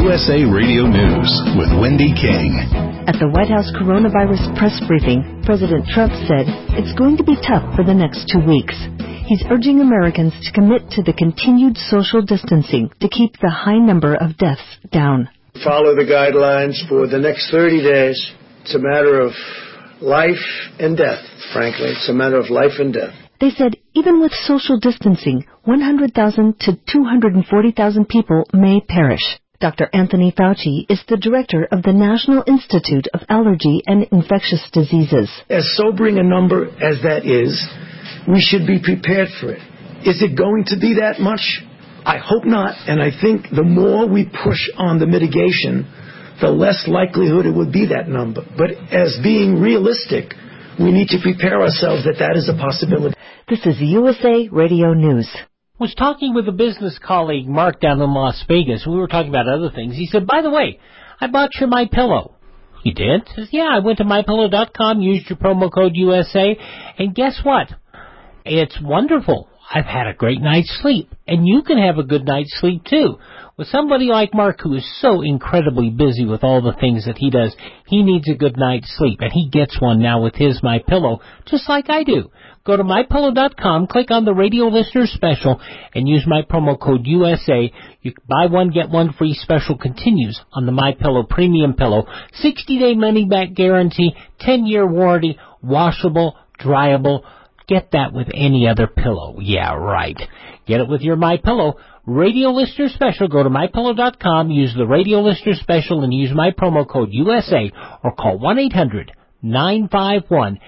USA Radio News with Wendy King. At the White House coronavirus press briefing, President Trump said it's going to be tough for the next 2 weeks. He's urging Americans to commit to the continued social distancing to keep the high number of deaths down. Follow the guidelines for the next 30 days. It's a matter of life and death, frankly. It's a matter of life and death. They said even with social distancing, 100,000 to 240,000 people may perish. Dr. Anthony Fauci is the director of the National Institute of Allergy and Infectious Diseases. As sobering a number as that is, we should be prepared for it. Is it going to be that much? I hope not, and I think the more we push on the mitigation, the less likelihood it would be that number. But as being realistic, we need to prepare ourselves that is a possibility. This is USA Radio News. I was talking with a business colleague, Mark, down in Las Vegas. We were talking about other things. He said, by the way, I bought your MyPillow. You did? He says, yeah, I went to MyPillow.com, used your promo code USA, and guess what? It's wonderful. I've had a great night's sleep, and you can have a good night's sleep, too. With somebody like Mark, who is so incredibly busy with all the things that he does, he needs a good night's sleep, and he gets one now with his MyPillow, just like I do. Go to MyPillow.com, click on the radio listener special, and use my promo code USA. You can buy one, get one free. Special continues on the MyPillow Premium Pillow. 60-day money-back guarantee, 10-year warranty, washable, dryable. Get that with any other pillow. Yeah, right. Get it with your MyPillow. Radio Listener Special. Go to MyPillow.com, use the Radio Listener Special, and use my promo code USA, or call 1-800-951-8175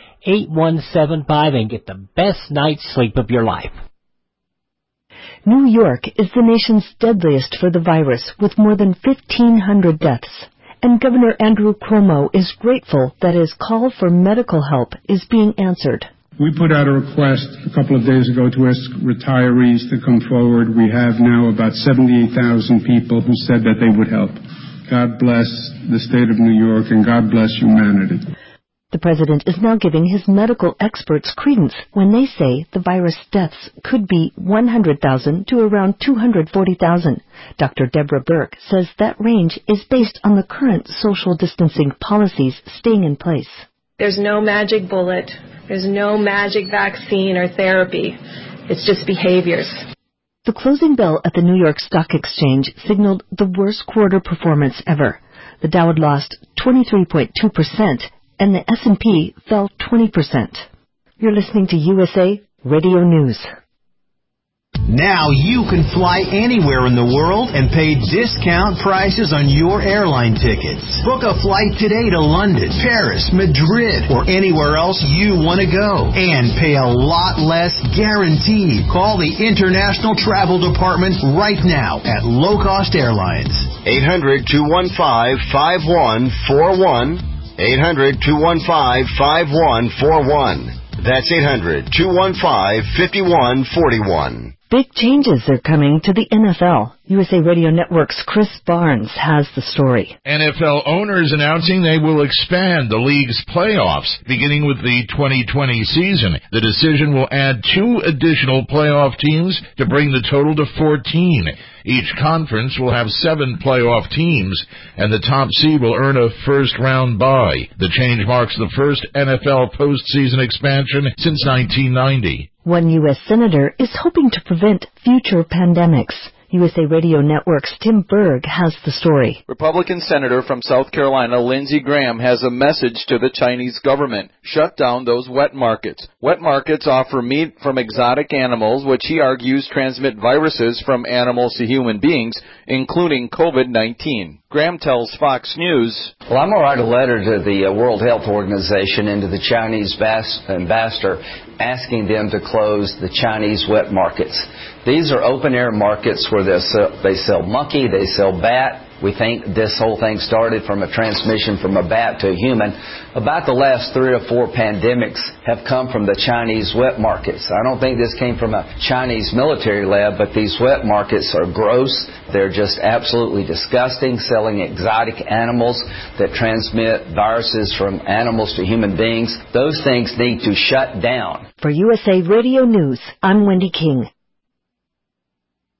and get the best night's sleep of your life. New York is the nation's deadliest for the virus, with more than 1,500 deaths. And Governor Andrew Cuomo is grateful that his call for medical help is being answered. We put out a request a couple of days ago to ask retirees to come forward. We have now about 78,000 people who said that they would help. God bless the state of New York, and God bless humanity. The president is now giving his medical experts credence when they say the virus deaths could be 100,000 to around 240,000. Dr. Deborah Burke says that range is based on the current social distancing policies staying in place. There's no magic bullet. There's no magic vaccine or therapy. It's just behaviors. The closing bell at the New York Stock Exchange signaled the worst quarter performance ever. The Dow had lost 23.2%, and the S&P fell 20%. You're listening to USA Radio News. Now you can fly anywhere in the world and pay discount prices on your airline tickets. Book a flight today to London, Paris, Madrid, or anywhere else you want to go. And pay a lot less guaranteed. Call the International Travel Department right now at Low Cost Airlines. 800-215-5141. 800-215-5141. That's 800-215-5141. Big changes are coming to the NFL. USA Radio Network's Chris Barnes has the story. NFL owners announcing they will expand the league's playoffs, beginning with the 2020 season. The decision will add 2 additional playoff teams to bring the total to 14. Each conference will have 7 playoff teams, and the top seed will earn a first-round bye. The change marks the first NFL postseason expansion since 1990. One U.S. senator is hoping to prevent future pandemics. USA Radio Network's Tim Berg has the story. Republican Senator from South Carolina, Lindsey Graham, has a message to the Chinese government. Shut down those wet markets. Wet markets offer meat from exotic animals, which he argues transmit viruses from animals to human beings, including COVID-19. Graham tells Fox News, Well, I'm going to write a letter to the World Health Organization and to the Chinese ambassador asking them to close the Chinese wet markets. These are open-air markets where they sell monkey, they sell bat. We think this whole thing started from a transmission from a bat to a human. About the last 3 or 4 pandemics have come from the Chinese wet markets. I don't think this came from a Chinese military lab, but these wet markets are gross. They're just absolutely disgusting, selling exotic animals that transmit viruses from animals to human beings. Those things need to shut down. For USA Radio News, I'm Wendy King.